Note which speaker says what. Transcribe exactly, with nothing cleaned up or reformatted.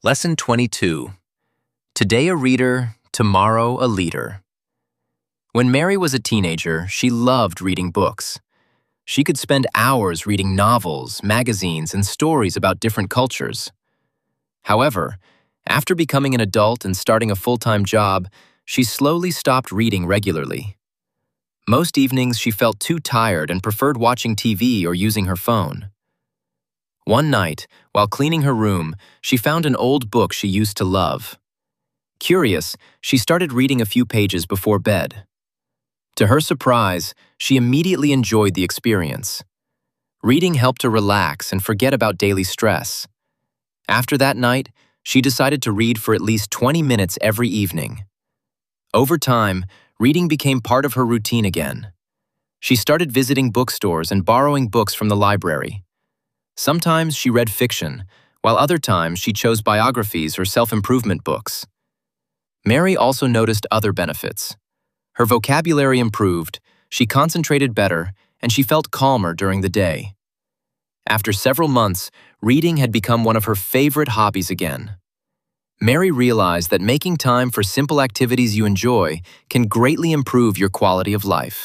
Speaker 1: Lesson twenty-two. Today a reader, tomorrow a leader. When Mary was a teenager, she loved reading books. She could spend hours reading novels, magazines, and stories about different cultures. However, after becoming an adult and starting a full-time job, she slowly stopped reading regularly. Most evenings she felt too tired and preferred watching T V or using her phone. One night, while cleaning her room, she found an old book she used to love. Curious, she started reading a few pages before bed. To her surprise, she immediately enjoyed the experience. Reading helped her relax and forget about daily stress. After that night, she decided to read for at least twenty minutes every evening. Over time, reading became part of her routine again. She started visiting bookstores and borrowing books from the library. Sometimes she read fiction, while other times she chose biographies or self-improvement books. Mary also noticed other benefits. Her vocabulary improved, she concentrated better, and she felt calmer during the day. After several months, reading had become one of her favorite hobbies again. Mary realized that making time for simple activities you enjoy can greatly improve your quality of life.